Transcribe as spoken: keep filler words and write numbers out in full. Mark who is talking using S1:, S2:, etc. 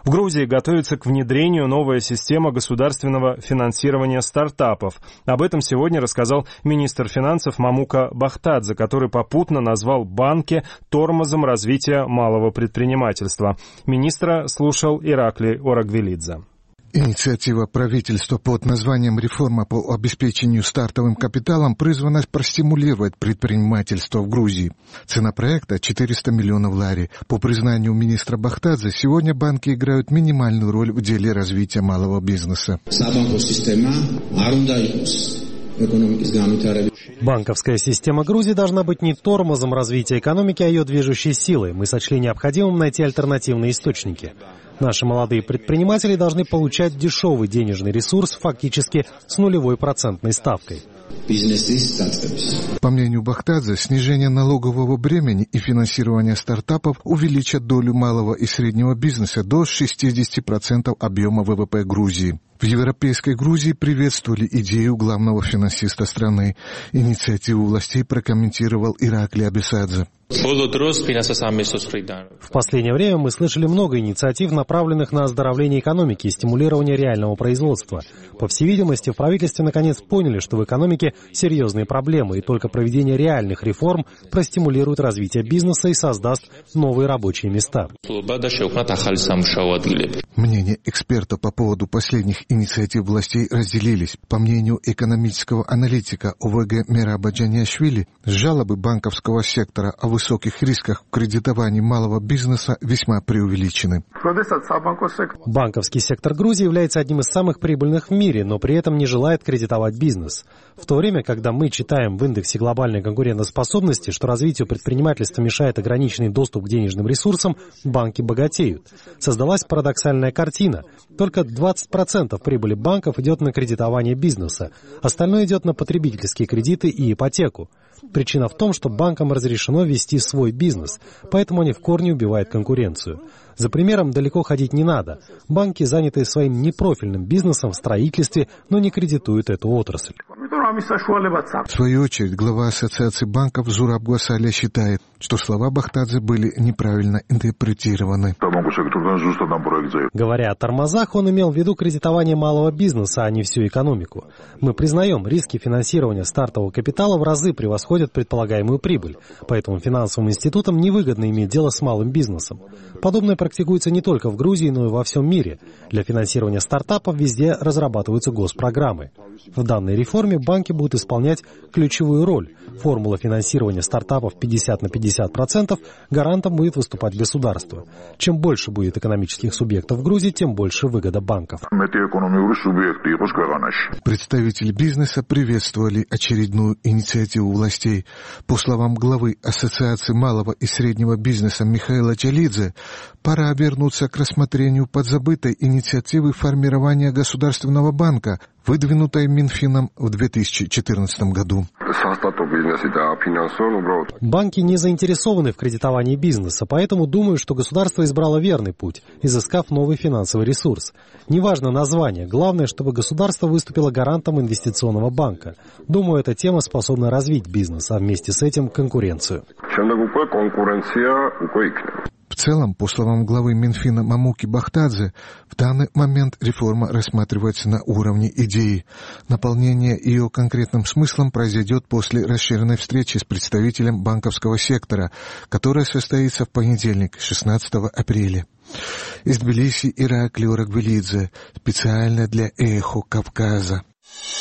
S1: В Грузии готовится к внедрению новая система государственного финансирования стартапов. Об этом сегодня рассказал министр финансов Мамука Бахтадзе, который попутно назвал банки тормозом развития малого предпринимательства. Министра слушал Иракли Орагвелидзе.
S2: Инициатива правительства под названием «Реформа по обеспечению стартовым капиталом» призвана простимулировать предпринимательство в Грузии. Цена проекта – четыреста миллионов лари. По признанию министра Бахтадзе, сегодня банки играют минимальную роль в деле развития малого бизнеса.
S3: Банковская система Грузии должна быть не тормозом развития экономики, а ее движущей силой. Мы сочли необходимым найти альтернативные источники. Наши молодые предприниматели должны получать дешевый денежный ресурс фактически с нулевой процентной ставкой.
S2: По мнению Бахтадзе, снижение налогового бремени и финансирование стартапов увеличат долю малого и среднего бизнеса до шестьдесят процентов объема вэ вэ пэ Грузии. В Европейской Грузии приветствовали идею главного финансиста страны. Инициативу властей прокомментировал Иракли Абисадзе.
S3: В последнее время мы слышали много инициатив, направленных на оздоровление экономики и стимулирование реального производства. По всей видимости, в правительстве наконец поняли, что в экономике серьезные проблемы, и только проведение реальных реформ простимулирует развитие бизнеса и создаст новые рабочие места.
S2: Мнения экспертов по поводу последних инициатив властей разделились. По мнению экономического аналитика о вэ гэ Мераба Джаниашвили, жалобы банковского сектора о высоких рисках в кредитовании малого бизнеса весьма преувеличены.
S3: Банковский сектор Грузии является одним из самых прибыльных в мире, но при этом не желает кредитовать бизнес. В то время, когда мы читаем в индексе глобальной конкурентоспособности, что развитию предпринимательства мешает ограниченный доступ к денежным ресурсам, банки богатеют. Создалась парадоксальная картина. Только двадцать процентов прибыли банков идет на кредитование бизнеса, остальное идет на потребительские кредиты и ипотеку. Причина в том, что банкам разрешено вести свой бизнес, поэтому они в корне убивают конкуренцию. За примером далеко ходить не надо. Банки заняты своим непрофильным бизнесом в строительстве, но не кредитуют эту отрасль.
S2: В свою очередь, глава Ассоциации банков Зураб Гуасаля считает, что слова Бахтадзе были неправильно интерпретированы.
S3: Говоря о тормозах, он имел в виду кредитование малого бизнеса, а не всю экономику. Мы признаем, риски финансирования стартового капитала в разы превосходят предполагаемую прибыль, поэтому финансовым институтам невыгодно иметь дело с малым бизнесом. Подобное практикуется не только в Грузии, но и во всем мире. Для финансирования стартапов везде разрабатываются госпрограммы. В данной реформе банки будут исполнять ключевую роль. Формула финансирования стартапов пятьдесят на пятьдесят процентов, гарантом будет выступать государство. Чем больше будет экономических субъектов в Грузии, тем больше выгода банков.
S2: Представители бизнеса приветствовали очередную инициативу властей. По словам главы Ассоциации малого и среднего бизнеса Михаила Чалидзе, пора обернуться к рассмотрению подзабытой инициативы формирования Государственного банка, выдвинутой Минфином в две тысячи четырнадцатом году.
S3: Банки не заинтересованы в кредитовании бизнеса, поэтому думаю, что государство избрало верный путь, изыскав новый финансовый ресурс. Неважно название, главное, чтобы государство выступило гарантом инвестиционного банка. Думаю, эта тема способна развить бизнес, а вместе с этим конкуренцию.
S2: В целом, по словам главы Минфина Мамуки Бахтадзе, в данный момент реформа рассматривается на уровне идеи. Наполнение ее конкретным смыслом произойдет после расширенной встречи с представителем банковского сектора, которая состоится в понедельник, шестнадцатого апреля. Из Тбилиси Иракли Орагвелидзе, специально для «Эхо Кавказа».